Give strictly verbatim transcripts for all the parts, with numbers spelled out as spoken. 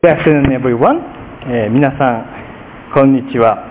Good afternoon, everyone. えー、皆さんこんにちは。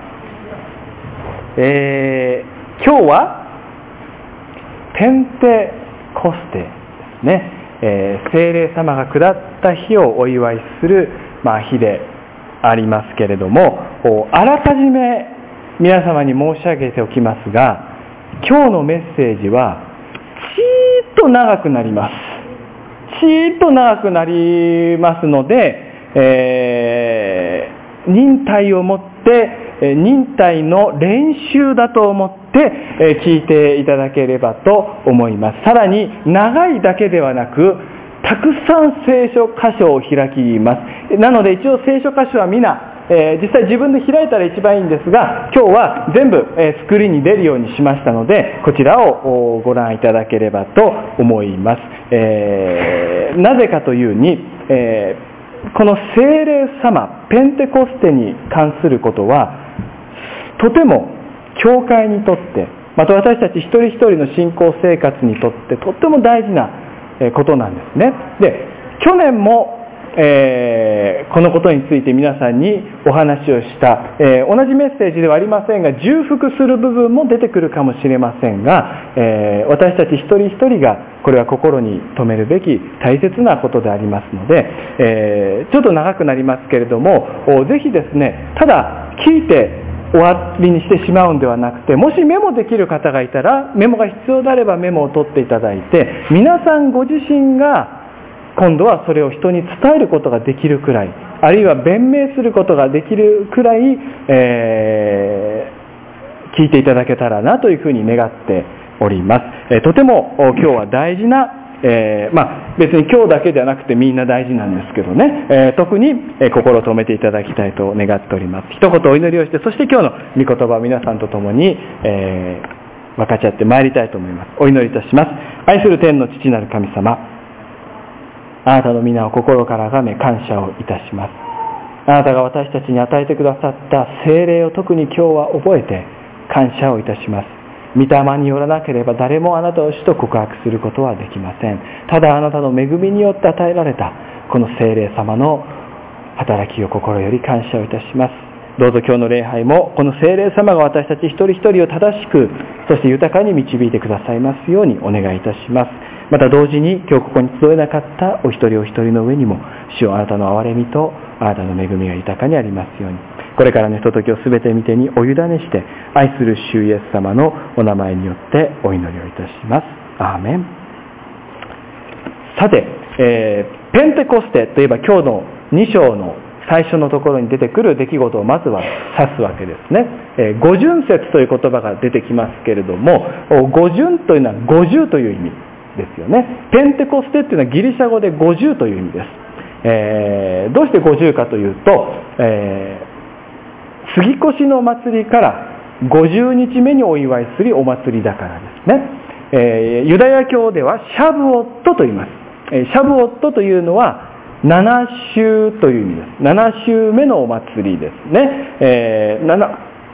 えー、今日はペンテコステですね、えー、聖霊様が下った日をお祝いする、まあ、日でありますけれども、あらかじめ皆様に申し上げておきますが、今日のメッセージはちーっと長くなります。ちーっと長くなりますので、えー、忍耐をもって忍耐の練習だと思って聞いていただければと思います。さらに長いだけではなくたくさん聖書箇所を開きます。なので一応聖書箇所は皆、えー、実際自分で開いたら一番いいんですが、今日は全部、えー、スクリーンに出るようにしましたので、こちらをご覧いただければと思います。えー、なぜかというに、えーこの聖霊様、ペンテコステに関することはとても教会にとって、また私たち一人一人の信仰生活にとってとっても大事なことなんですね。で、去年も、えー、このことについて皆さんにお話をした、えー、同じメッセージではありませんが、重複する部分も出てくるかもしれませんが、えー、私たち一人一人がこれは心に留めるべき大切なことでありますので、えー、ちょっと長くなりますけれども、ぜひですね、ただ聞いて終わりにしてしまうんではなくて、もしメモできる方がいたらメモが必要であればメモを取っていただいて、皆さんご自身が今度はそれを人に伝えることができるくらい、あるいは弁明することができるくらい、えー、聞いていただけたらなというふうに願っております。えー、とても今日は大事な、えー、まあ別に今日だけではなくてみんな大事なんですけどね、えー、特に心を留めていただきたいと願っております。一言お祈りをして、そして今日の御言葉を皆さんと共に、えー、分かち合ってまいりたいと思います。お祈りいたします。愛する天の父なる神様、あなたの皆を心からあがめ感謝をいたします。あなたが私たちに与えてくださった聖霊を特に今日は覚えて感謝をいたします。御霊によらなければ誰もあなたを主と告白することはできません。ただあなたの恵みによって与えられたこの聖霊様の働きを心より感謝をいたします。どうぞ今日の礼拝もこの聖霊様が私たち一人一人を正しく、そして豊かに導いてくださいますようにお願いいたします。また同時に今日ここに集えなかったお一人お一人の上にも主よ、あなたの憐れみとあなたの恵みが豊かにありますように、これからのひとときをすべて見てにお委ねして、愛する主イエス様のお名前によってお祈りをいたします。アーメン。さて、えー、ペンテコステといえば今日のに章の最初のところに出てくる出来事をまずは指すわけですね。えー、五旬節という言葉が出てきますけれども、五旬というのは五十という意味ですよね。ペンテコステというのはギリシャ語で五十という意味です。えー、どうして五十かというと、えー、杉越の祭りからごじゅうにちめにお祝いするお祭りだからですね。えー、ユダヤ教ではシャブオットと言います。えー、シャブオットというのはなな週という意味です。なな週目のお祭りですね。えー、7,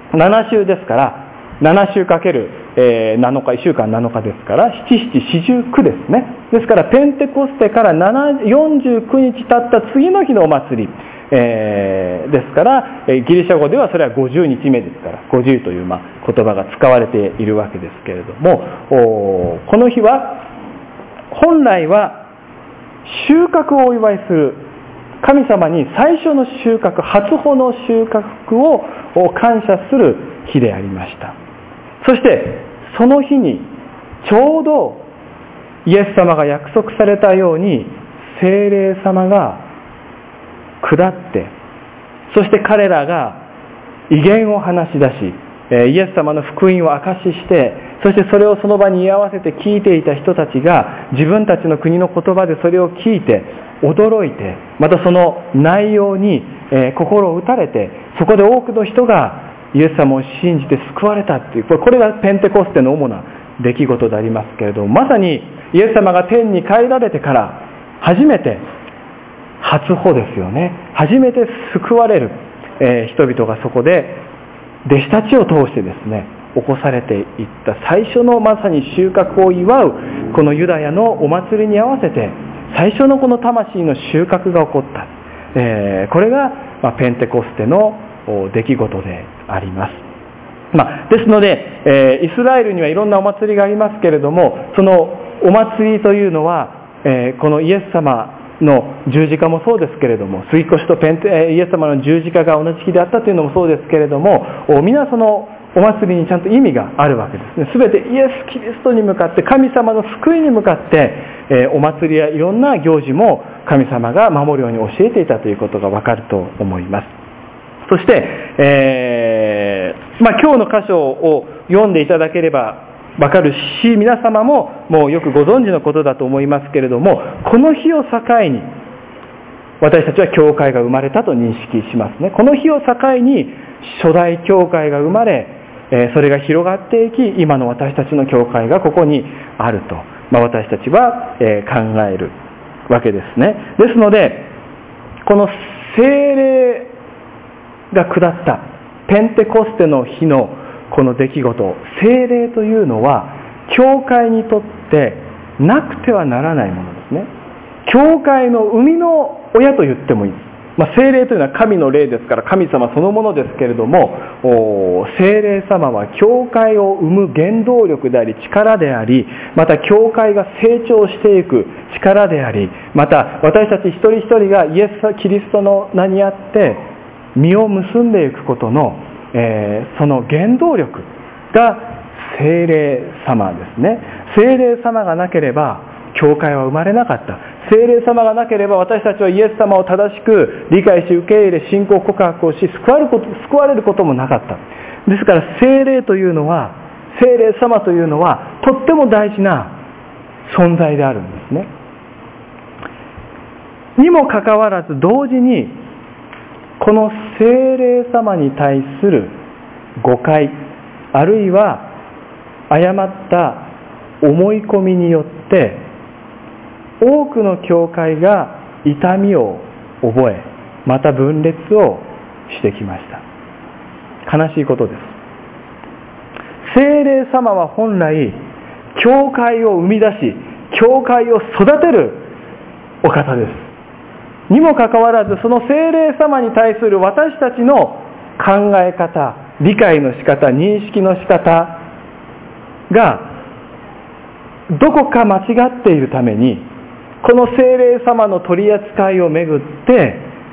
7週ですからなな週かける、えー、なのか、いっしゅうかんなのかですからなな、なな、よんじゅうきゅうですね。ですからペンテコステからよんじゅうくにち経った次の日のお祭り、えー、ですから、えー、ギリシャ語ではそれはごじゅうにちめですから、ごじゅうという、まあ、言葉が使われているわけですけれども、この日は本来は収穫をお祝いする、神様に最初の収穫、初穂の収穫を感謝する日でありました。そしてその日にちょうどイエス様が約束されたように聖霊様が下って、そして彼らが異言を話し出し、イエス様の福音を証しして、そしてそれをその場に居合わせて聞いていた人たちが自分たちの国の言葉でそれを聞いて驚いて、またその内容に心を打たれて、そこで多くの人がイエス様を信じて救われたっていう、これがペンテコステの主な出来事でありますけれども、まさにイエス様が天に帰られてから初めて初穂ですよね。初めて救われる、えー、人々がそこで弟子たちを通してですね起こされていった最初のまさに収穫を祝うこのユダヤのお祭りに合わせて最初のこの魂の収穫が起こった。 えー、これが、まあ、ペンテコステの出来事であります。まあ、ですので、えー、イスラエルにはいろんなお祭りがありますけれども、そのお祭りというのは、えー、このイエス様の十字架もそうですけれども、杉越とペンテイエス様の十字架が同じ日であったというのもそうですけれども、皆そのお祭りにちゃんと意味があるわけですね。すべてイエス・キリストに向かって、神様の救いに向かって、えー、お祭りやいろんな行事も神様が守るように教えていたということがわかると思います。そして、えーまあ、今日の箇所を読んでいただければわかるし、皆様ももうよくご存知のことだと思いますけれども、この日を境に私たちは教会が生まれたと認識しますね。この日を境に初代教会が生まれ、それが広がっていき、今の私たちの教会がここにあると、まあ、私たちは考えるわけですね。ですので、この聖霊が下ったペンテコステの日のこの出来事、聖霊というのは教会にとってなくてはならないものですね。教会の生みの親と言ってもいいです。まあ、聖霊というのは神の霊ですから神様そのものですけれども、聖霊様は教会を生む原動力であり力であり、また教会が成長していく力であり、また私たち一人一人がイエス・キリストの名にあって実を結んでいくことの、えー、その原動力が聖霊様ですね。聖霊様がなければ教会は生まれなかった。聖霊様がなければ私たちはイエス様を正しく理解し受け入れ信仰告白をし救われること、救われることもなかった。ですから聖霊というのは、聖霊様というのはとっても大事な存在であるんですね。にもかかわらず同時にこの聖霊様に対する誤解あるいは誤った思い込みによって多くの教会が痛みを覚え、また分裂をしてきました。悲しいことです。聖霊様は本来教会を生み出し教会を育てるお方です。にもかかわらずその聖霊様に対する私たちの考え方、理解の仕方、認識の仕方がどこか間違っているために、この聖霊様の取り扱いをめぐって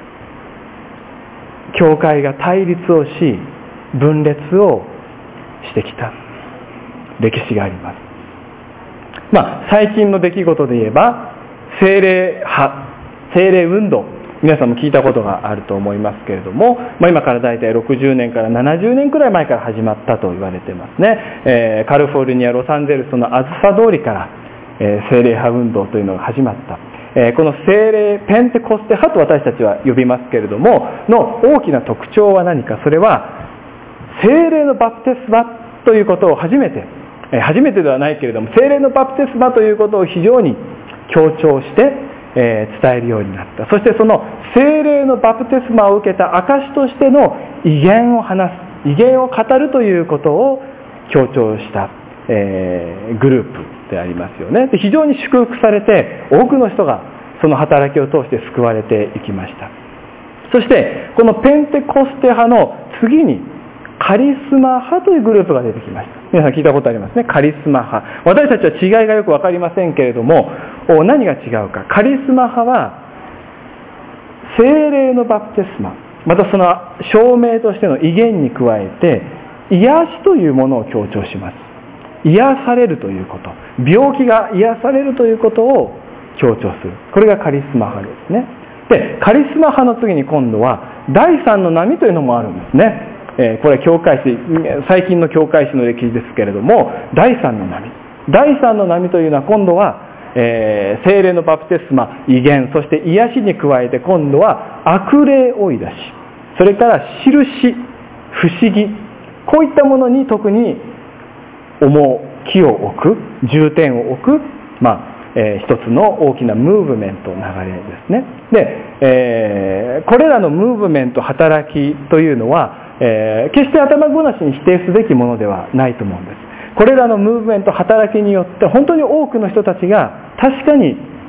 教会が対立をし分裂をしてきた歴史があります。まあ最近の出来事で言えば聖霊派、聖霊運動、皆さんも聞いたことがあると思いますけれども、まあ、今からだいたいろくじゅうねんからななじゅうねんくらい前から始まったと言われていますね。えー、カリフォルニア・ロサンゼルスのあずさ通りからえー、聖霊派運動というのが始まった、えー、この聖霊ペンテコステ派と私たちは呼びますけれどもの大きな特徴は何か。それは聖霊のバプテスマということを初めて、えー、初めてではないけれども聖霊のバプテスマということを非常に強調して、えー、伝えるようになった。そしてその聖霊のバプテスマを受けた証としての異言を話す、異言を語るということを強調した、えー、グループでありますよね。で非常に祝福されて多くの人がその働きを通して救われていきました。そしてこのペンテコステ派の次にカリスマ派というグループが出てきました。皆さん聞いたことありますね。カリスマ派、私たちは違いがよく分かりませんけれども何が違うか。カリスマ派は聖霊のバプテスマ、またその証明としての異言に加えて癒しというものを強調します。癒されるということ、病気が癒されるということを強調する。これがカリスマ派ですね。でカリスマ派の次に今度は第三の波というのもあるんですね。えー、これは教会史、最近の教会史の歴史ですけれども、第三の波第三の波というのは今度は、えー、聖霊のバプテスマ、異言、そして癒しに加えて今度は悪霊追い出し、それから印、不思議、こういったものに特に重きを置く、重点を置く、まあえー、一つの大きなムーブメント、流れですね。で、えー、これらのムーブメント、働きというのは、えー、決して頭ごなしに否定すべきものではないと思うんです。これらのムーブメント、働きによって本当に多くの人たちが確かに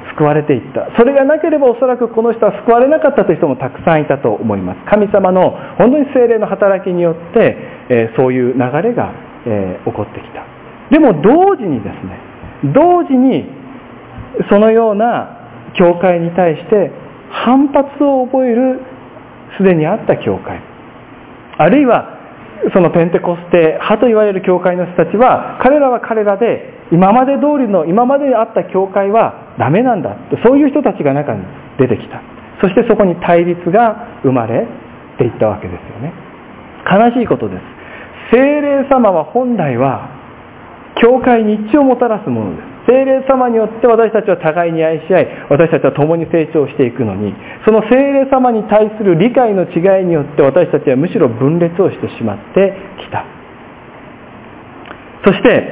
救われていった。それがなければおそらくこの人は救われなかったという人もたくさんいたと思います。神様の本当に聖霊の働きによって、えー、そういう流れが、えー、起こってきた。でも同時にですね、同時にそのような教会に対して反発を覚えるすでにあった教会、あるいはそのペンテコステ派と言われる教会の人たちは、彼らは彼らで今まで通りの今まであった教会はダメなんだ、そういう人たちが中に出てきた。そしてそこに対立が生まれていったわけですよね。悲しいことです。聖霊様は本来は教会に一致をもたらすものです。聖霊様によって私たちは互いに愛し合い、私たちは共に成長していくのに、その聖霊様に対する理解の違いによって私たちはむしろ分裂をしてしまってきた。そして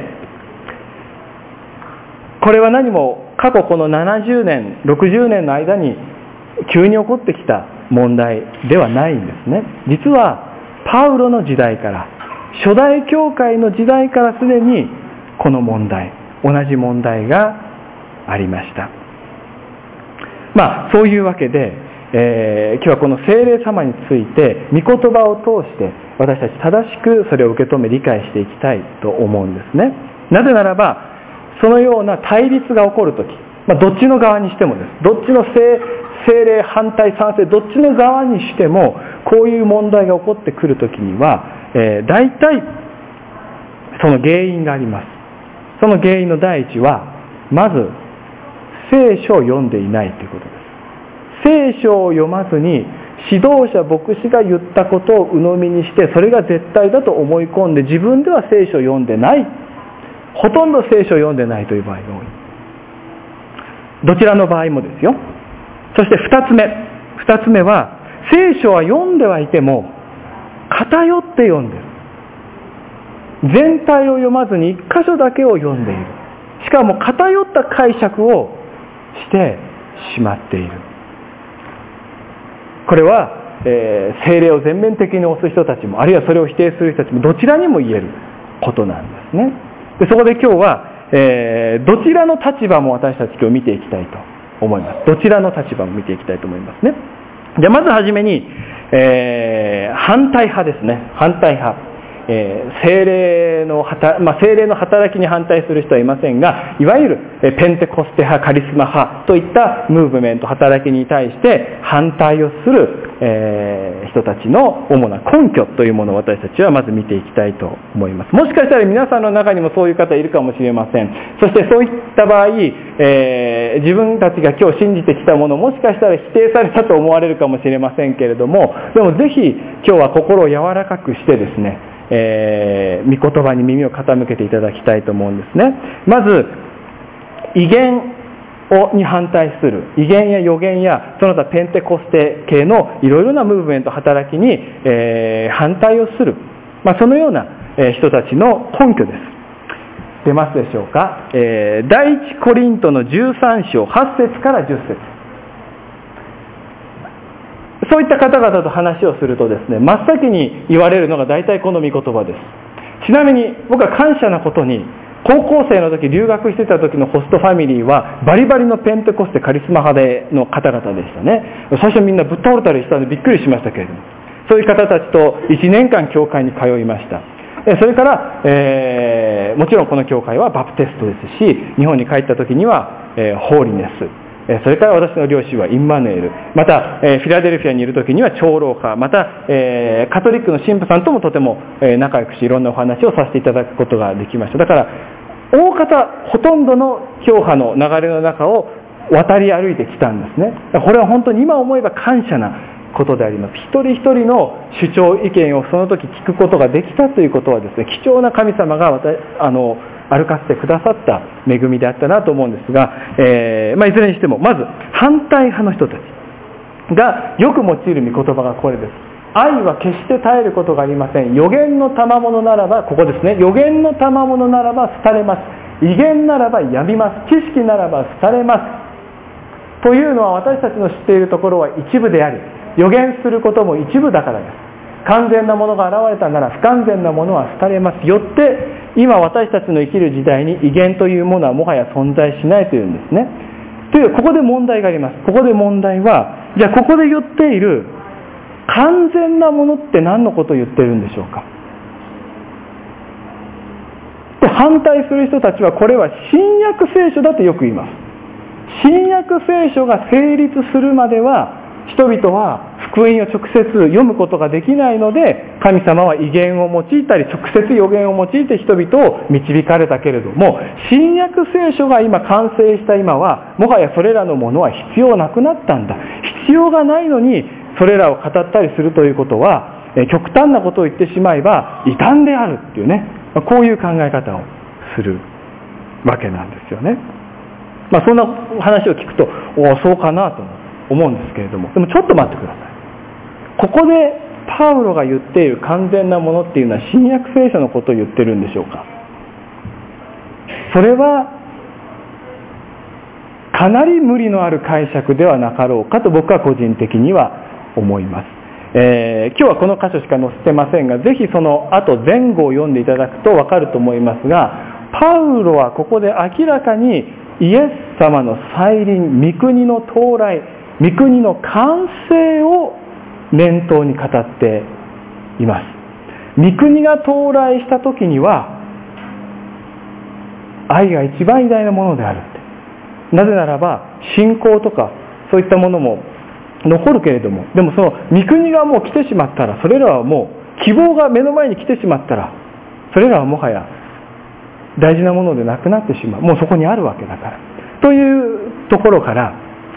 これは何も過去このななじゅうねんろくじゅうねんの間に急に起こってきた問題ではないんですね。実はパウロの時代から、初代教会の時代からすでにこの問題、同じ問題がありました。まあそういうわけで、えー、今日はこの聖霊様について御言葉を通して私たち正しくそれを受け止め理解していきたいと思うんですね。なぜならばそのような対立が起こるとき、まあ、どっちの側にしてもです。どっちの 聖, 聖霊反対賛成どっちの側にしてもこういう問題が起こってくるときには、えー、大体その原因があります。その原因の第一は、まず聖書を読んでいないということです。聖書を読まずに指導者牧師が言ったことを鵜呑みにして、それが絶対だと思い込んで自分では聖書を読んでない、ほとんど聖書を読んでないという場合が多い。どちらの場合もですよ。そして二つ目二つ目は、聖書は読んではいても偏って読んでる。全体を読まずに一箇所だけを読んでいる。しかも偏った解釈をしてしまっている。これは、えー、聖霊を全面的に推す人たちも、あるいはそれを否定する人たちもどちらにも言えることなんですね。でそこで今日は、えー、どちらの立場も私たち今日見ていきたいと思います。どちらの立場も見ていきたいと思いますね。じゃあまずはじめに、えー、反対派ですね。反対派。えー、聖霊の働、まあ、聖霊の働きに反対する人はいませんが、いわゆるペンテコステ派、カリスマ派といったムーブメント、働きに対して反対をする、えー、人たちの主な根拠というものを私たちはまず見ていきたいと思います。もしかしたら皆さんの中にもそういう方いるかもしれません。そしてそういった場合、えー、自分たちが今日信じてきたもの、もしかしたら否定されたと思われるかもしれませんけれども、でもぜひ今日は心を柔らかくしてですね、えー、御言葉に耳を傾けていただきたいと思うんですね。まず異言をに反対する、異言や予言やその他ペンテコステ系のいろいろなムーブメント働きに、えー、反対をする、まあ、そのような、えー、人たちの根拠です。出ますでしょうか。えー、第一コリントのじゅうさん章はち節からじゅっ節、そういった方々と話をするとですね、真っ先に言われるのが大体この御言葉です。ちなみに僕は感謝なことに、高校生の時留学してた時のホストファミリーはバリバリのペンテコステカリスマ派での方々でしたね。最初みんなぶっ倒れたりしたんでびっくりしましたけれども、そういう方たちといちねんかん教会に通いました。それから、えー、もちろんこの教会はバプテストですし、日本に帰った時には、えー、ホーリネス、それから私の両親はインマヌエル、また、えー、フィラデルフィアにいる時には長老派、また、えー、カトリックの神父さんともとても、えー、仲良くしいろんなお話をさせていただくことができました。だから大方ほとんどの教派の流れの中を渡り歩いてきたんですね。これは本当に今思えば感謝なことであります。一人一人の主張意見をその時聞くことができたということはですね、貴重な神様が私あの歩かせてくださった恵みであったなと思うんですが、えーまあ、いずれにしてもまず反対派の人たちがよく用いる御言葉がこれです。愛は決して絶えることがありません。予言の賜物ならば、ここですね、予言の賜物ならば廃れます。異言ならばやみます。知識ならば廃れます。というのは私たちの知っているところは一部であり、予言することも一部だからです。完全なものが現れたなら不完全なものは廃れます。よって今私たちの生きる時代に異言というものはもはや存在しないというんですね。 というここで問題があります。ここで問題は、じゃあここで言っている完全なものって何のことを言ってるんでしょうか。で、反対する人たちはこれは新約聖書だとよく言います。新約聖書が成立するまでは人々は福音を直接読むことができないので、神様は異言を用いたり直接予言を用いて人々を導かれたけれども、新約聖書が今完成した今はもはやそれらのものは必要なくなったんだ。必要がないのにそれらを語ったりするということは、極端なことを言ってしまえば異端であるっていうね、こういう考え方をするわけなんですよね。まあ、そんな話を聞くと、おおそうかなと思うんですけれども、でもちょっと待ってください。ここでパウロが言っている完全なものっていうのは新約聖書のことを言ってるんでしょうか。それはかなり無理のある解釈ではなかろうかと僕は個人的には思います。えー、今日はこの箇所しか載せてませんが、ぜひその後前後を読んでいただくと分かると思いますが、パウロはここで明らかにイエス様の再臨、御国の到来、御国の完成を念頭に語っています。御国が到来した時には愛が一番偉大なものであるって。なぜならば信仰とかそういったものも残るけれども、でもその御国がもう来てしまったら、それらはもう希望が目の前に来てしまったら、それらはもはや大事なものでなくなってしまう。もうそこにあるわけだから。というところから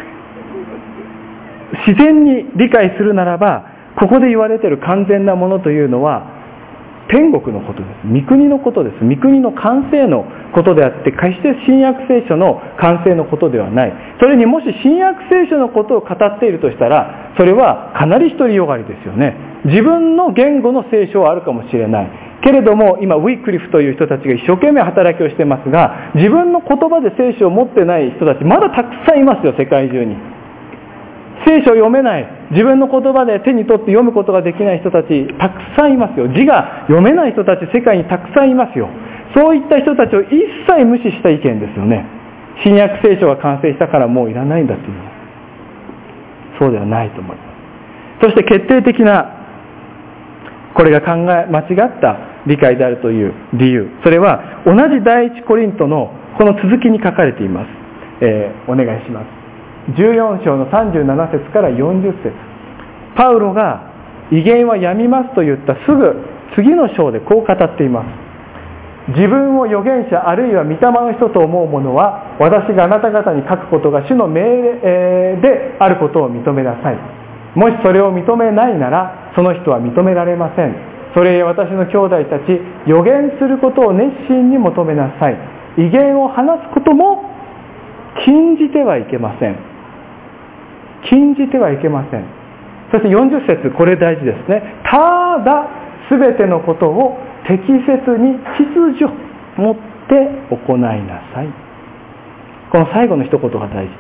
自然に理解するならば、ここで言われている完全なものというのは天国のことです。御国のことです。御国の完成のことであって、決して新約聖書の完成のことではない。それにもし新約聖書のことを語っているとしたら、それはかなり独りよがりですよね。自分の言語の聖書はあるかもしれないけれども、今ウィークリフという人たちが一生懸命働きをしてますが、自分の言葉で聖書を持ってない人たちまだたくさんいますよ。世界中に聖書を読めない、自分の言葉で手に取って読むことができない人たちたくさんいますよ。字が読めない人たち世界にたくさんいますよ。そういった人たちを一切無視した意見ですよね。新約聖書が完成したからもういらないんだというのはそうではないと思います。そして決定的なこれが考え間違った理解であるという理由、それは同じ第一コリントのこの続きに書かれています。えー、お願いします。じゅうよん章のさんじゅうなな節からよんじゅう節、パウロが異言はやみますと言ったすぐ次の章でこう語っています。自分を預言者あるいは御霊の人と思う者は、私があなた方に書くことが主の命令であることを認めなさい。もしそれを認めないならその人は認められません。それへ私の兄弟たち、預言することを熱心に求めなさい。異言を話すことも禁じてはいけません。禁じてはいけません。そしてよんじゅう節、これ大事ですね。ただ全てのことを適切に秩序を持って行いなさい。この最後の一言が大事です。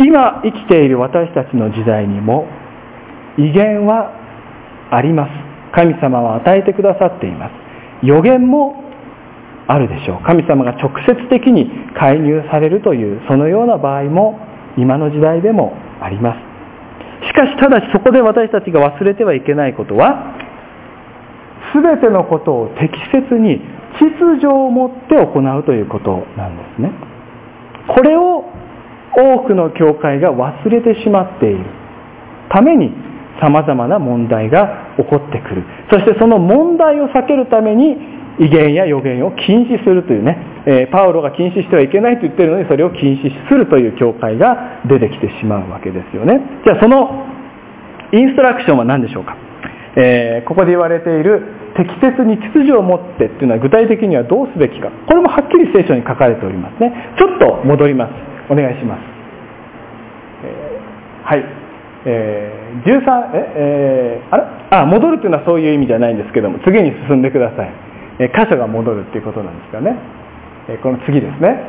今生きている私たちの時代にも異言はあります。神様は与えてくださっています。預言もあるでしょう。神様が直接的に介入されるというそのような場合も今の時代でもあります。しかし、ただしそこで私たちが忘れてはいけないことは、全てのことを適切に秩序を持って行うということなんですね。これを多くの教会が忘れてしまっているために様々な問題が起こってくる。そしてその問題を避けるために異言や預言を禁止するというね、えー、パウロが禁止してはいけないと言っているのにそれを禁止するという教会が出てきてしまうわけですよね。じゃあそのインストラクションは何でしょうか。えー、ここで言われている適切に秩序を持ってっていうのは具体的にはどうすべきか、これもはっきり聖書に書かれておりますね。ちょっと戻ります。お願いします。えー、はい、えー、じゅうさんえ、えー、あれあ戻るというのはそういう意味じゃないんですけども、次に進んでください。えー、箇所が戻るっていうことなんですかね。えー、この次ですね。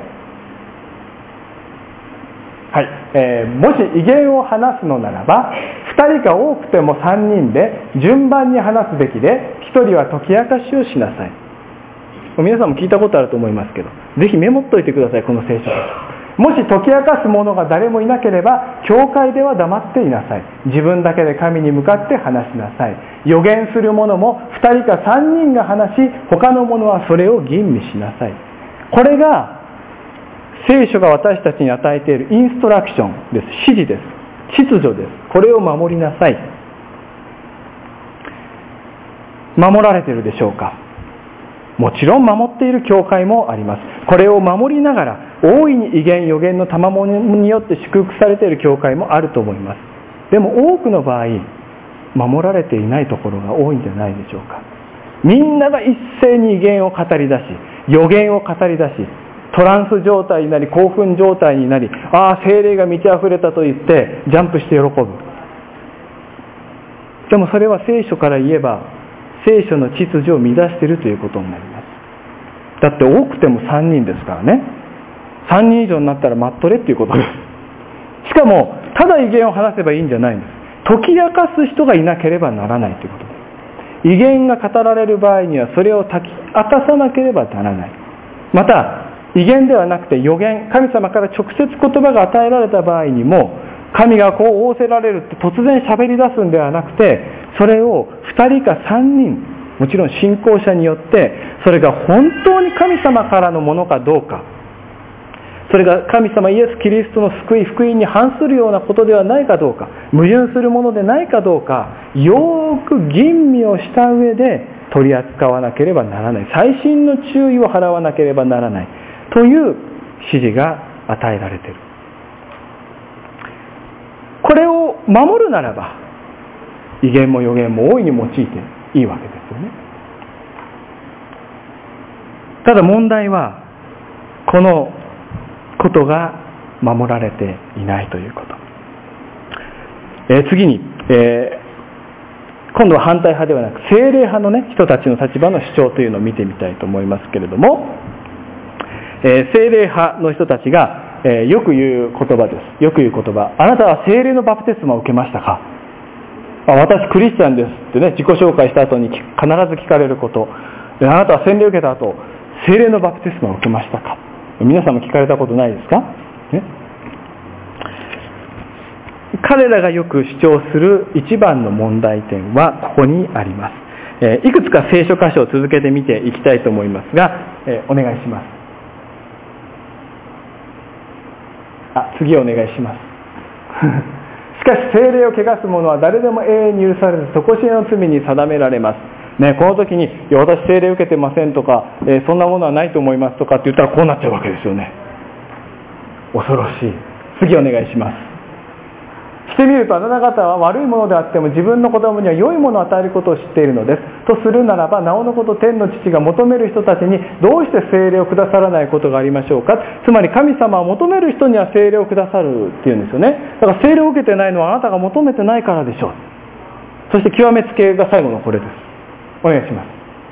はい、えー、もし異言を話すのならばふたりか多くてもさんにんで順番に話すべきで、ひとりは解き明かしをしなさい。 皆さんも聞いたことあると思いますけど、ぜひメモっといてください、この聖書。もし解き明かす者が誰もいなければ、教会では黙っていなさい。自分だけで神に向かって話しなさい。預言する者もふたりかさんにんが話し、他の者はそれを吟味しなさい。これが聖書が私たちに与えているインストラクションです。指示です。秩序です。これを守りなさい。守られているでしょうか。もちろん守っている教会もあります。これを守りながら大いに異言預言の賜物によって祝福されている教会もあると思います。でも多くの場合、守られていないところが多いんじゃないでしょうか。みんなが一斉に異言を語り出し、預言を語り出し、トランス状態になり、興奮状態になり、ああ聖霊が満ち溢れたと言ってジャンプして喜ぶ。でもそれは聖書から言えば聖書の秩序を乱しているということになります。だって多くてもさんにんですからね。さんにん以上になったら待っとれっていうことです。しかもただ異言を話せばいいんじゃないんです。解き明かす人がいなければならないということです。異言が語られる場合にはそれを解き明かさなければならない。また異言ではなくて預言、神様から直接言葉が与えられた場合にも、神がこう仰せられるって突然喋り出すんではなくて、それをふたりかさんにん、もちろん信仰者によってそれが本当に神様からのものかどうか、それが神様イエス・キリストの救い福音に反するようなことではないかどうか、矛盾するものでないかどうか、よーく吟味をした上で取り扱わなければならない。細心の注意を払わなければならないという指示が与えられている。これを守るならば異言も預言も大いに用いていいわけですよね。ただ問題はこのことが守られていないということ。えー、次に、えー、今度は反対派ではなく聖霊派の、ね、人たちの立場の主張というのを見てみたいと思いますけれども、えー、聖霊派の人たちが、えー、よく言う言葉です。よく言う言葉。あなたは聖霊のバプテスマを受けましたか？あ、私クリスチャンですってね、自己紹介した後に必ず聞かれること。あなたは洗礼を受けた後、聖霊のバプテスマを受けましたか？皆さんも聞かれたことないですか？ね、彼らがよく主張する一番の問題点はここにあります。えー、いくつか聖書箇所を続けてみていきたいと思いますが、えー、お願いします。あ、次お願いします。しかし聖霊を汚す者は誰でも永遠に許されず、底知れの罪に定められます。ね、この時に、いや私聖霊を受けてませんとか、えー、そんなものはないと思いますとかって言ったらこうなっちゃうわけですよね。恐ろしい。次お願いします。してみるとあなた方は悪いものであっても自分の子供には良いものを与えることを知っているのです。とするならば、なおのこと天の父が求める人たちにどうして聖霊をくださらないことがありましょうか。つまり神様は求める人には聖霊をくださるっていうんですよね。だから聖霊を受けてないのはあなたが求めてないからでしょう。そして極めつけが最後のこれです。お願いします。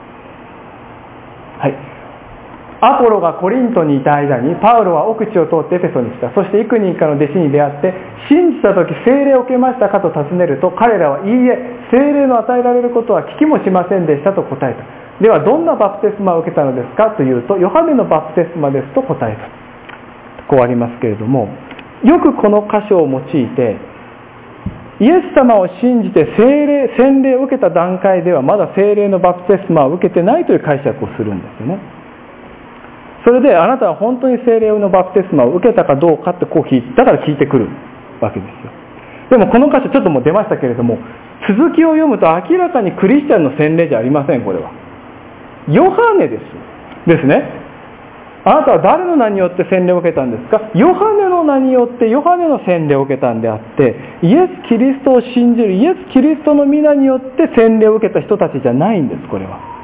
はい。アポロがコリントにいた間にパウロは奥地を通ってエフェソに来た。そして幾人かの弟子に出会って、信じた時聖霊を受けましたかと尋ねると、彼らはいいえ、聖霊の与えられることは聞きもしませんでしたと答えた。ではどんなバプテスマを受けたのですかというと、ヨハネのバプテスマですと答えた。こうありますけれども、よくこの箇所を用いて、イエス様を信じて聖霊、洗礼を受けた段階ではまだ聖霊のバプテスマを受けてないという解釈をするんですよね。それであなたは本当に聖霊のバプテスマを受けたかどうかってこう聞いて、だから聞いてくるわけですよ。でもこの箇所ちょっともう出ましたけれども、続きを読むと明らかにクリスチャンの洗礼じゃありません。これはヨハネですですね。あなたは誰の名によって洗礼を受けたんですか？ヨハネの名によってヨハネの洗礼を受けたんであって、イエス・キリストを信じるイエス・キリストの皆によって洗礼を受けた人たちじゃないんです。これは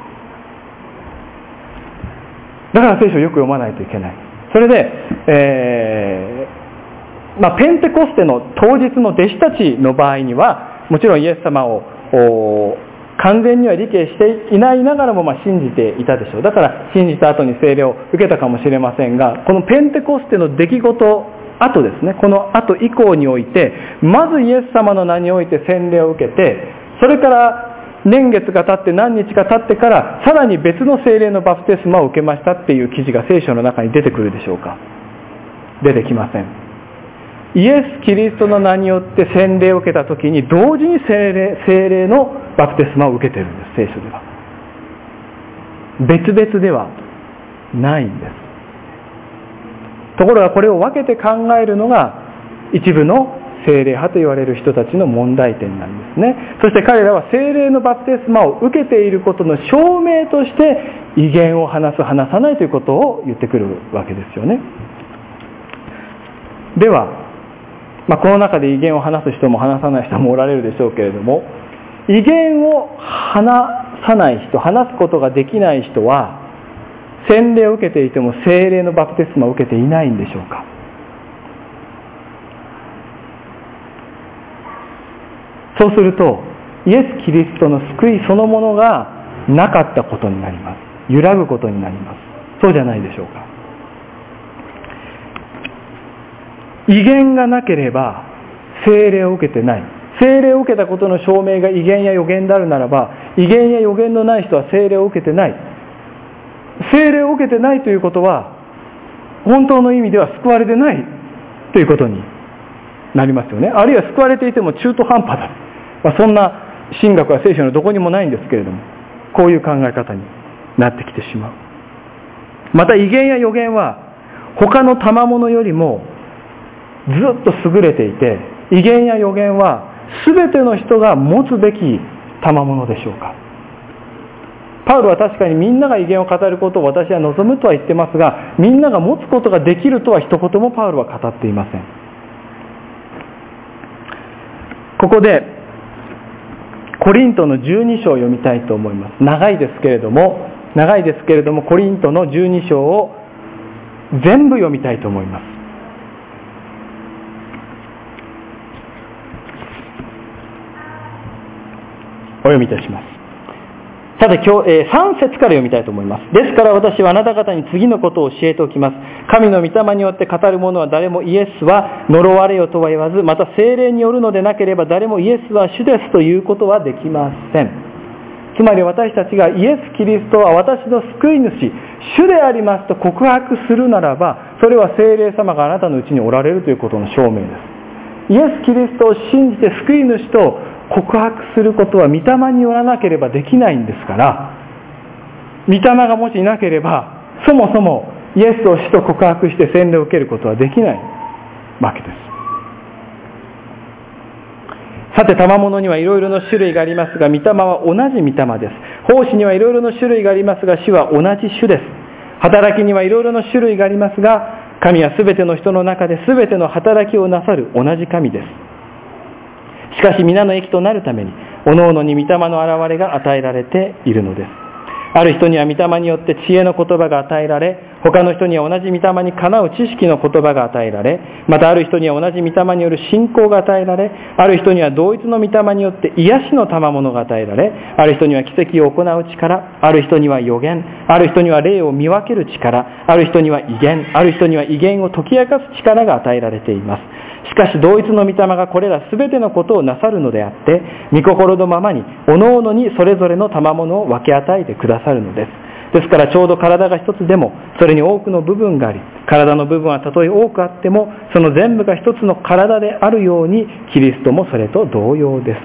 だから聖書をよく読まないといけない。それで、えーまあ、ペンテコステの当日の弟子たちの場合にはもちろんイエス様を完全には理解していないながらもまあ信じていたでしょう。だから信じた後に聖霊を受けたかもしれませんが、このペンテコステの出来事後ですね、この後以降においてまずイエス様の名において洗礼を受けて、それから年月が経って何日か経ってからさらに別の聖霊のバプテスマを受けましたっていう記事が聖書の中に出てくるでしょうか？出てきません。イエス・キリストの名によって洗礼を受けた時に同時に聖霊、聖霊のバプテスマを受けているんです。聖書では別々ではないんです。ところがこれを分けて考えるのが一部の聖霊派と言われる人たちの問題点なんですね。そして彼らは聖霊のバプテスマを受けていることの証明として異言を話す話さないということを言ってくるわけですよね。では、まあ、この中で異言を話す人も話さない人もおられるでしょうけれども、異言を話さない人、話すことができない人は洗礼を受けていても聖霊のバプテスマを受けていないんでしょうか？そうするとイエス・キリストの救いそのものがなかったことになります。揺らぐことになります。そうじゃないでしょうか？異言がなければ聖霊を受けてない。聖霊を受けたことの証明が異言や予言であるならば、異言や予言のない人は聖霊を受けてない。聖霊を受けてないということは本当の意味では救われてないということになりますよね。あるいは救われていても中途半端だ、まあ、そんな神学は聖書のどこにもないんですけれども、こういう考え方になってきてしまう。また異言や予言は他の賜物よりもずっと優れていて、異言や予言は全ての人が持つべき賜物でしょうか？パウロは確かにみんなが異言を語ることを私は望むとは言ってますが、みんなが持つことができるとは一言もパウロは語っていません。ここでコリントのじゅうに章を読みたいと思います。長いですけれども長いですけれどもコリントのじゅうに章を全部読みたいと思います。お読みいたします。さて今日、えー、さん節から読みたいと思います。ですから私はあなた方に次のことを教えておきます。神の御霊によって語る者は誰もイエスは呪われよとは言わず、また聖霊によるのでなければ誰もイエスは主ですということはできません。つまり私たちがイエス・キリストは私の救い主、主でありますと告白するならば、それは聖霊様があなたのうちにおられるということの証明です。イエス・キリストを信じて救い主と告白することは御霊によらなければできないんですから、御霊がもしいなければそもそもイエスを主と告白して洗礼を受けることはできないわけです。さて賜物にはいろいろな種類がありますが、御霊は同じ御霊です。奉仕にはいろいろな種類がありますが、主は同じ主です。働きにはいろいろな種類がありますが、神はすべての人の中ですべての働きをなさる同じ神です。しかし皆の益となるために各々に御霊の現れが与えられているのです。ある人には御霊によって知恵の言葉が与えられ、他の人には同じ御霊にかなう知識の言葉が与えられ、またある人には同じ御霊による信仰が与えられ、ある人には同一の御霊によって癒しの賜物が与えられ、ある人には奇跡を行う力、ある人には預言、ある人には霊を見分ける力、ある人には異言、ある人には異言を解き明かす力が与えられています。しかし同一の御霊がこれらすべてのことをなさるのであって、御心のままに各々にそれぞれの賜物を分け与えてくださるのです。ですからちょうど体が一つでもそれに多くの部分があり、体の部分はたとえ多くあってもその全部が一つの体であるように、キリストもそれと同様です。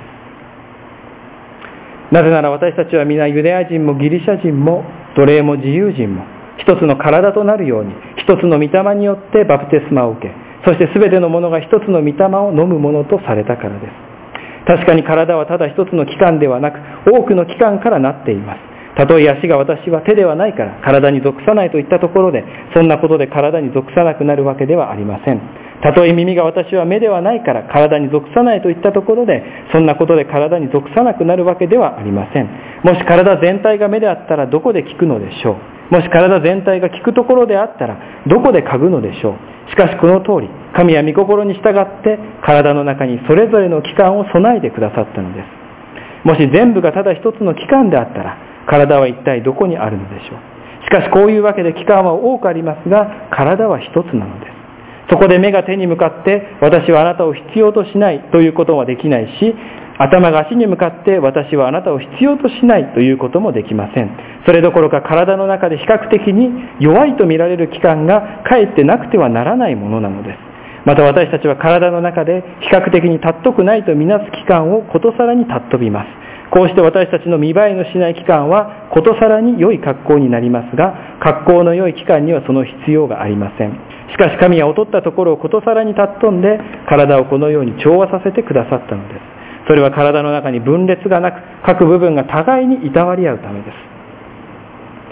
なぜなら私たちは皆ユダヤ人もギリシャ人も奴隷も自由人も一つの体となるように、一つの御霊によってバプテスマを受け、そして全てのものが一つの御霊を飲むものとされたからです。確かに体はただ一つの器官ではなく多くの器官からなっています。たとえ足が私は手ではないから体に属さないといったところで、そんなことで体に属さなくなるわけではありません。たとえ耳が私は目ではないから体に属さないといったところで、そんなことで体に属さなくなるわけではありません。もし体全体が目であったらどこで聞くのでしょう。もし体全体が聞くところであったらどこで嗅ぐのでしょう。しかしこの通り、神は御心に従って体の中にそれぞれの器官を備えてくださったのです。もし全部がただ一つの器官であったら、体は一体どこにあるのでしょう。しかしこういうわけで器官は多くありますが、体は一つなのです。そこで目が手に向かって私はあなたを必要としないということはできないし、 頭が足に向かって私はあなたを必要としないということもできません。それどころか体の中で比較的に弱いと見られる器官がかえってなくてはならないものなのです。また私たちは体の中で比較的に尊くないとみなす器官をことさらに尊びます。こうして私たちの見栄えのしない器官はことさらに良い格好になりますが、格好の良い器官にはその必要がありません。しかし神は劣ったところをことさらに尊んで、体をこのように調和させてくださったのです。それは体の中に分裂がなく、各部分が互いにいたわり合うためです。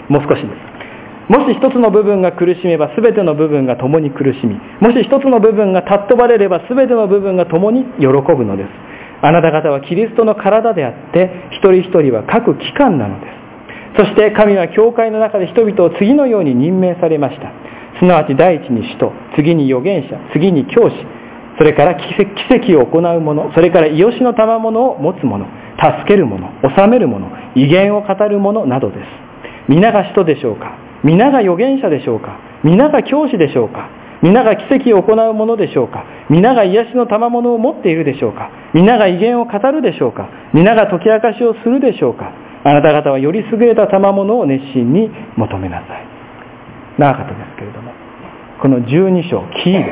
もう少しです。もし一つの部分が苦しめば全ての部分が共に苦しみ、もし一つの部分が尊ばれれば全ての部分が共に喜ぶのです。あなた方はキリストの体であって、一人一人は各器官なのです。そして神は教会の中で人々を次のように任命されました。すなわち第一に使徒、次に預言者、次に教師、それから奇跡を行う者、それから癒しの賜物を持つ者、助ける者、治める者、威厳を語る者などです。皆が使徒でしょうか？皆が預言者でしょうか？皆が教師でしょうか？皆が奇跡を行う者でしょうか？皆が癒しの賜物を持っているでしょうか？皆が威厳を語るでしょうか？皆が解き明かしをするでしょうか？あなた方はより優れた賜物を熱心に求めなさい。長かったですけれども、このじゅうに章、キーです。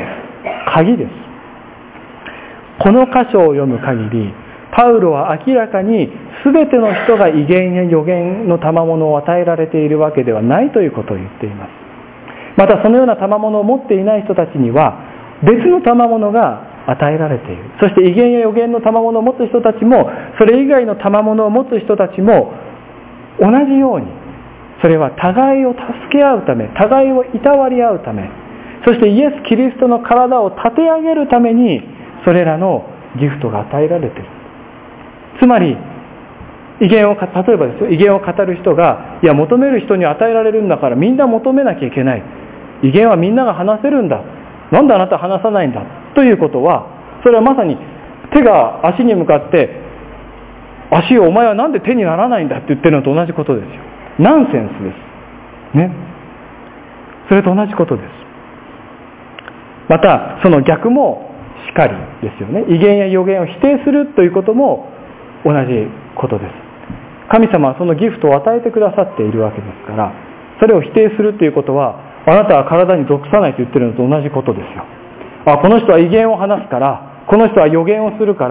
鍵です。この箇所を読む限り、パウロは明らかに全ての人が威厳や預言の賜物を与えられているわけではないということを言っています。またそのような賜物を持っていない人たちには別の賜物が与えられている。そして威厳や預言の賜物を持つ人たちも、それ以外の賜物を持つ人たちも同じように、それは互いを助け合うため、互いをいたわり合うため、そしてイエス・キリストの体を立て上げるためにそれらのギフトが与えられている。つまり威厳を、例えばですよ、威厳を語る人が、いや求める人に与えられるんだからみんな求めなきゃいけない、威厳はみんなが話せるんだ、なんであなた話さないんだということは、それはまさに手が足に向かって、足をお前はなんで手にならないんだって言ってるのと同じことですよ。ナンセンスですね。それと同じことです。またその逆もしかりですよね。威厳や預言を否定するということも同じことです。神様はそのギフトを与えてくださっているわけですから、それを否定するということは、あなたは体に属さないと言ってるのと同じことですよ。あ、この人は威厳を話すから、この人は預言をするから、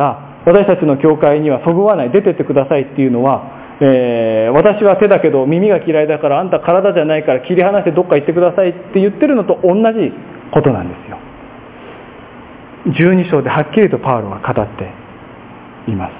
私たちの教会にはそぐわない、出てってくださいっていうのは、えー、私は手だけど耳が嫌いだから、あんた体じゃないから切り離してどっか行ってくださいって言ってるのと同じことなんですよ。じゅうに章ではっきりとパウロは語っています。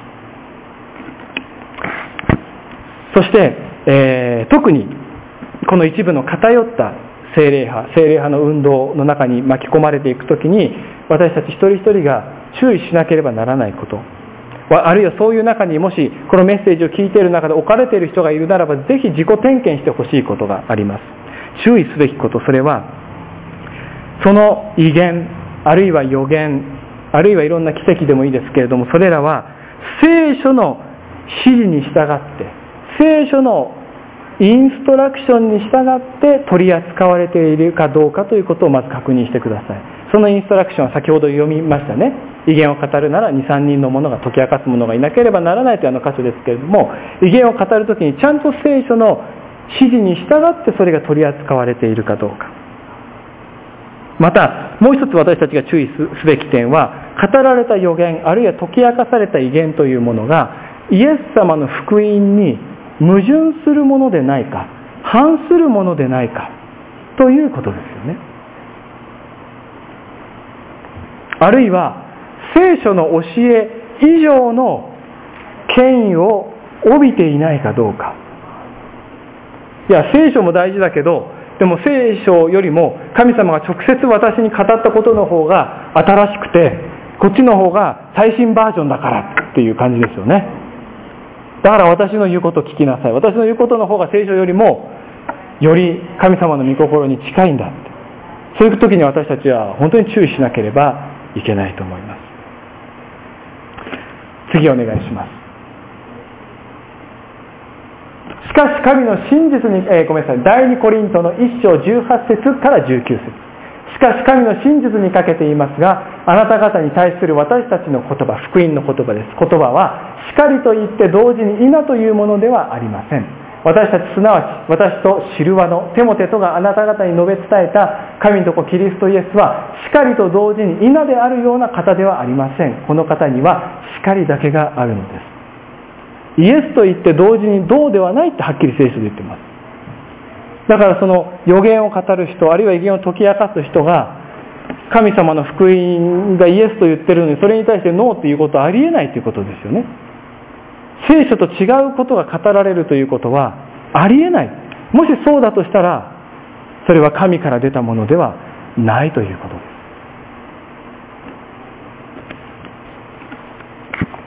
そして、えー、特にこの一部の偏った聖霊派、聖霊派の運動の中に巻き込まれていくときに、私たち一人一人が注意しなければならないこと、あるいはそういう中にもしこのメッセージを聞いている中で置かれている人がいるならば、ぜひ自己点検してほしいことがあります。注意すべきこと、それはその威厳、あるいは預言、あるいはいろんな奇跡でもいいですけれども、それらは聖書の指示に従って、聖書のインストラクションに従って取り扱われているかどうかということをまず確認してください。そのインストラクションは先ほど読みましたね。威厳を語るならに、さんにんの者が解き明かす者がいなければならないというあの箇所ですけれども、威厳を語るときにちゃんと聖書の指示に従ってそれが取り扱われているかどうか。またもう一つ私たちが注意すべき点は、語られた預言、あるいは解き明かされた威厳というものがイエス様の福音に矛盾するものでないか、反するものでないかということですよね。あるいは聖書の教え以上の権威を帯びていないかどうか。いや、聖書も大事だけど、でも聖書よりも神様が直接私に語ったことの方が新しくて、こっちの方が最新バージョンだからっていう感じですよね。だから私の言うことを聞きなさい、私の言うことの方が聖書よりもより神様の御心に近いんだって、そういう時に私たちは本当に注意しなければいけないと思います。次お願いします。しかし神の真実に、えー、ごめんなさい、第二コリントのいっ章じゅうはち節からじゅうきゅう節。 しかし神の真実にかけて言いますが、あなた方に対する私たちの言葉、福音の言葉です。言葉はしかりと言って同時に否というものではありません。私たち、すなわち私とシルワのテモテとがあなた方に述べ伝えた神の子キリストイエスは、しかりと同時に否であるような方ではありません。この方にはしかりだけがあるのです。イエスと言って同時にどうではないってはっきり聖書で言ってます。だからその預言を語る人、あるいは預言を解き明かす人が、神様の福音がイエスと言ってるのにそれに対してノーということはありえないということですよね。聖書と違うことが語られるということはありえない。もしそうだとしたら、それは神から出たものではないということです。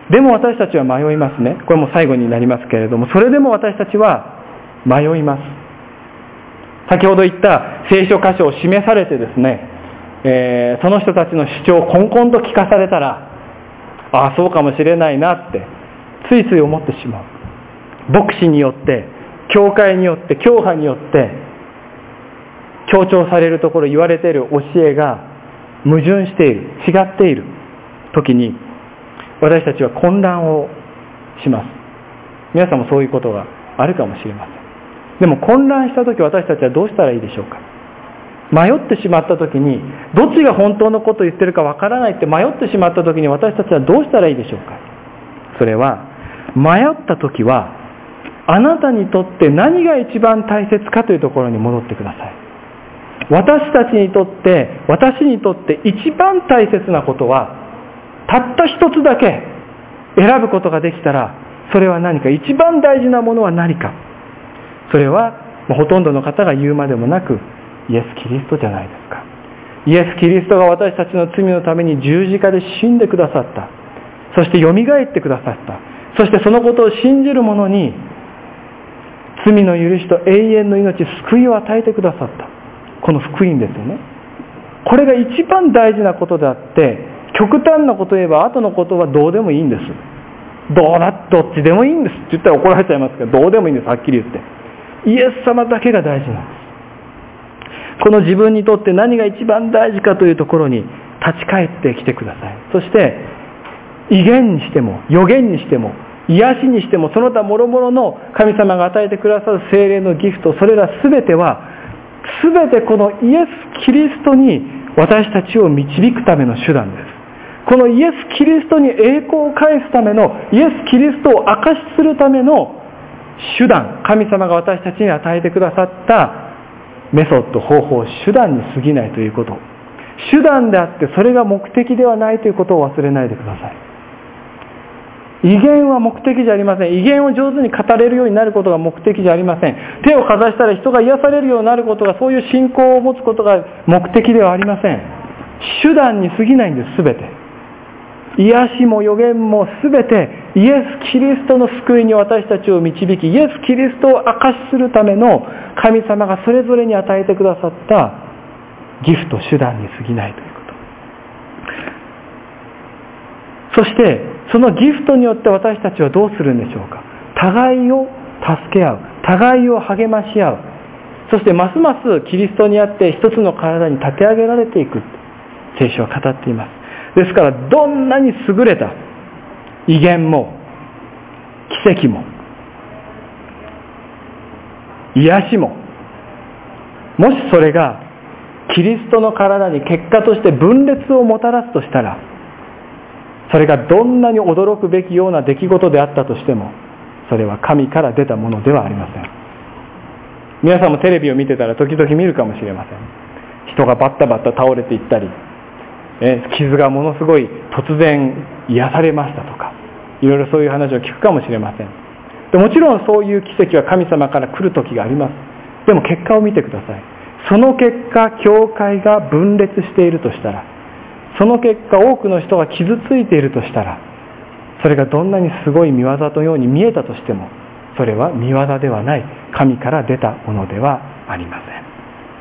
でも私たちは迷いますね。これも最後になりますけれども、それでも私たちは迷います。先ほど言った聖書箇所を示されてですね、えー、その人たちの主張をこんこんと聞かされたら、ああそうかもしれないなってついつい思ってしまう。牧師によって、教会によって、教派によって強調されるところ、言われている教えが矛盾している、違っている時に、私たちは混乱をします。皆さんもそういうことがあるかもしれません。でも混乱した時、私たちはどうしたらいいでしょうか。迷ってしまった時に、どっちが本当のことを言ってるかわからないって迷ってしまった時に、私たちはどうしたらいいでしょうか。それは、迷った時はあなたにとって何が一番大切かというところに戻ってください。私たちにとって私にとって一番大切なことは、たった一つだけ選ぶことができたら、それは何か、一番大事なものは何か。それはほとんどの方が言うまでもなく、イエス・キリストじゃないですか。イエス・キリストが私たちの罪のために十字架で死んでくださった。そしてよみがえってくださった。そしてそのことを信じる者に罪の許しと永遠の命、救いを与えてくださった。この福音ですよね。これが一番大事なことであって、極端なことを言えば後のことはどうでもいいんです。どうだ、どっちでもいいんですって言ったら怒られちゃいますけど、どうでもいいんです。はっきり言ってイエス様だけが大事なんです。この自分にとって何が一番大事かというところに立ち返ってきてください。そして異言にしても預言にしても癒しにしても、その他諸々の神様が与えてくださる聖霊のギフト、それら全ては全てこのイエス・キリストに私たちを導くための手段です。このイエス・キリストに栄光を返すための、イエス・キリストを証しするための手段、神様が私たちに与えてくださったメソッド、方法、手段に過ぎないということ。手段であってそれが目的ではないということを忘れないでください。異言は目的じゃありません。異言を上手に語れるようになることが目的じゃありません。手をかざしたら人が癒されるようになることが、そういう信仰を持つことが目的ではありません。手段に過ぎないんです。全て癒しも預言も全てイエス・キリストの救いに私たちを導き、イエス・キリストを証しするための神様がそれぞれに与えてくださったギフト、手段に過ぎないということ。そしてそのギフトによって私たちはどうするんでしょうか。互いを助け合う、互いを励まし合う、そしてますますキリストにあって一つの体に立て上げられていく、聖書は語っています。ですからどんなに優れた異言も奇跡も癒しも、もしそれがキリストの体に結果として分裂をもたらすとしたら、それがどんなに驚くべきような出来事であったとしても、それは神から出たものではありません。皆さんもテレビを見てたら時々見るかもしれません。人がバッタバッタ倒れていったり、え傷がものすごい突然癒されましたとか、いろいろそういう話を聞くかもしれません。でもちろんそういう奇跡は神様から来る時があります。でも結果を見てください。その結果教会が分裂しているとしたら、その結果多くの人が傷ついているとしたら、それがどんなにすごい見業のように見えたとしても、それは見業ではない、神から出たものではありません。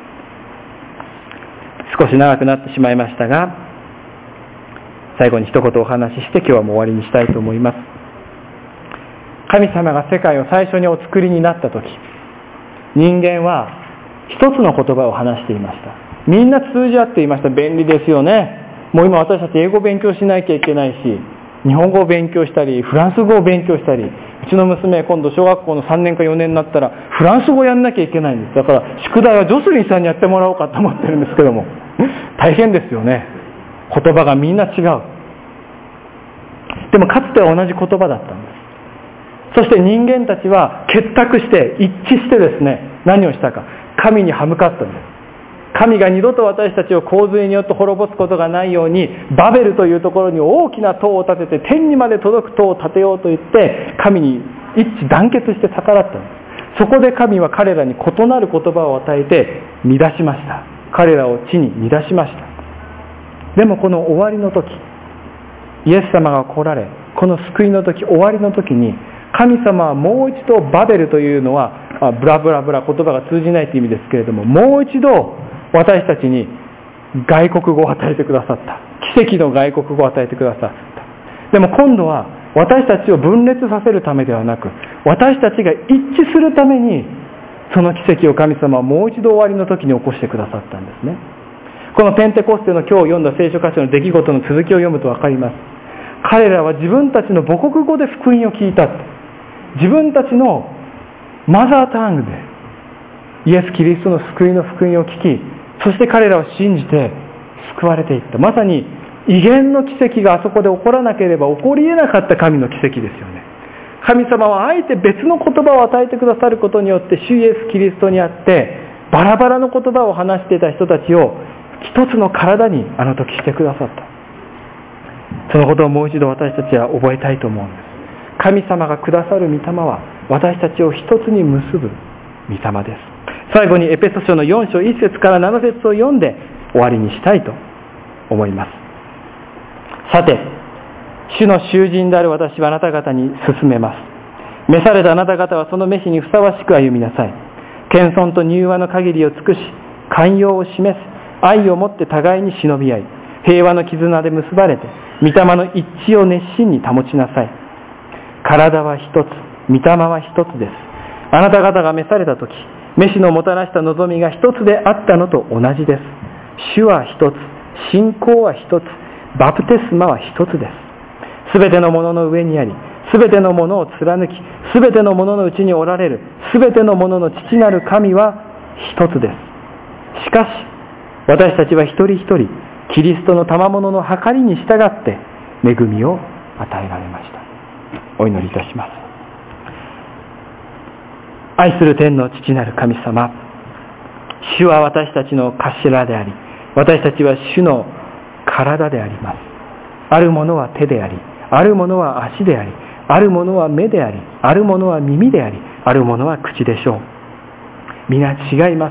少し長くなってしまいましたが、最後に一言お話しして今日はもう終わりにしたいと思います。神様が世界を最初にお作りになったとき、人間は一つの言葉を話していました。 みんな通じ合っていました。便利ですよね。もう今私たち英語を勉強しなきゃいけないし、日本語を勉強したりフランス語を勉強したり、うちの娘今度小学校のさんねんかよねんになったらフランス語をやんなきゃいけないんです。だから宿題はジョスリンさんにやってもらおうかと思ってるんですけども、大変ですよね。言葉がみんな違う。でもかつては同じ言葉だったんです。そして人間たちは結託して一致してですね、何をしたか、神に歯向かったんです。神が二度と私たちを洪水によって滅ぼすことがないように、バベルというところに大きな塔を建てて天にまで届く塔を建てようと言って神に一致団結して逆らったんです。そこで神は彼らに異なる言葉を与えて乱しました。彼らを地に乱しました。でもこの終わりの時、イエス様が来られ、この救いの時、終わりの時に神様はもう一度、バベルというのはブラブラブラ言葉が通じないという意味ですけれども、もう一度私たちに外国語を与えてくださった。奇跡の外国語を与えてくださった。でも今度は私たちを分裂させるためではなく、私たちが一致するために、その奇跡を神様はもう一度終わりの時に起こしてくださったんですね。このペンテコステの今日読んだ聖書箇所の出来事の続きを読むと分かります。彼らは自分たちの母国語で福音を聞いた。自分たちのマザータングでイエス・キリストの救いの福音を聞き、そして彼らは信じて救われていった。まさに異言の奇跡があそこで起こらなければ起こり得なかった神の奇跡ですよね。神様はあえて別の言葉を与えてくださることによって、主イエス・キリストにあってバラバラの言葉を話していた人たちを一つの体にあの時してくださった。そのことをもう一度私たちは覚えたいと思うんです。神様がくださる御霊は私たちを一つに結ぶ御霊です。最後にエペソ書のよん章いっ節からなな節を読んで終わりにしたいと思います。さて、主の囚人である私はあなた方に勧めます。召されたあなた方はその召しにふさわしく歩みなさい。謙遜と柔和の限りを尽くし、寛容を示す愛をもって互いに忍び合い、平和の絆で結ばれて御霊の一致を熱心に保ちなさい。体は一つ、御霊は一つです。あなた方が召されたとき、召しのもたらした望みが一つであったのと同じです。主は一つ、信仰は一つ、バプテスマは一つです。すべてのものの上にあり、すべてのものを貫き、すべてのもののうちにおられる、すべてのものの父なる神は一つです。しかし、私たちは一人一人、キリストの賜物の計りに従って恵みを与えられました。お祈りいたします。愛する天の父なる神様、主は私たちの頭であり、私たちは主の体であります。あるものは手であり、あるものは足であり、あるものは目であり、あるものは耳であり、あるものは口でしょう。皆違います。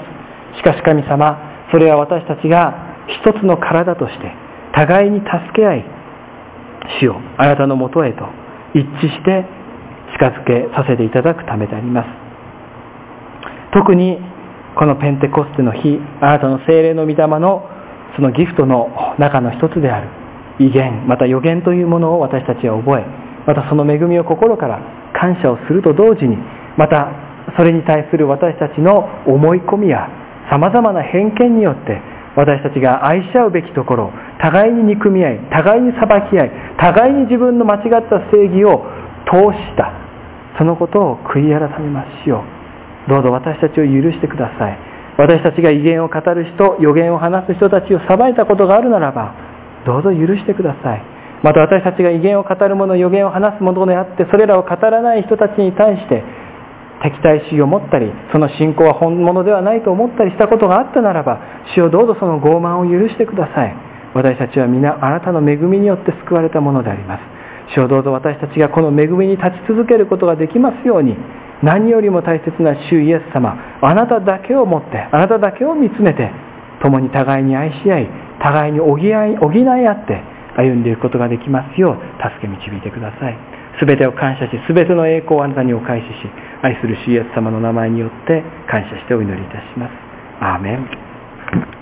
しかし神様、それは私たちが一つの体として互いに助け合い、主よあなたのもとへと一致して近づけさせていただくためであります。特にこのペンテコステの日、あなたの聖霊の御霊のそのギフトの中の一つである異言、また予言というものを私たちは覚え、またその恵みを心から感謝をすると同時に、またそれに対する私たちの思い込みやさまざまな偏見によって私たちが愛し合うべきところを互いに憎み合い、互いに裁き合い、互いに自分の間違った正義を通した、そのことを悔い改めますよ。どうぞ私たちを許してください。私たちが異言を語る人、予言を話す人たちを裁いたことがあるならば、どうぞ許してください。また私たちが異言を語る者、予言を話す者であって、それらを語らない人たちに対して敵対心を持ったり、その信仰は本物ではないと思ったりしたことがあったならば、主よどうぞその傲慢を許してください。私たちは皆あなたの恵みによって救われたものであります。主よどうぞ私たちがこの恵みに立ち続けることができますように、何よりも大切な主イエス様、あなただけをもって、あなただけを見つめて、共に互いに愛し合い、互いに補い、補い合って歩んでいくことができますよう助け導いてください。すべてを感謝し、すべての栄光をあなたにお返しし、愛する主イエス様の名前によって感謝してお祈りいたします。アーメン。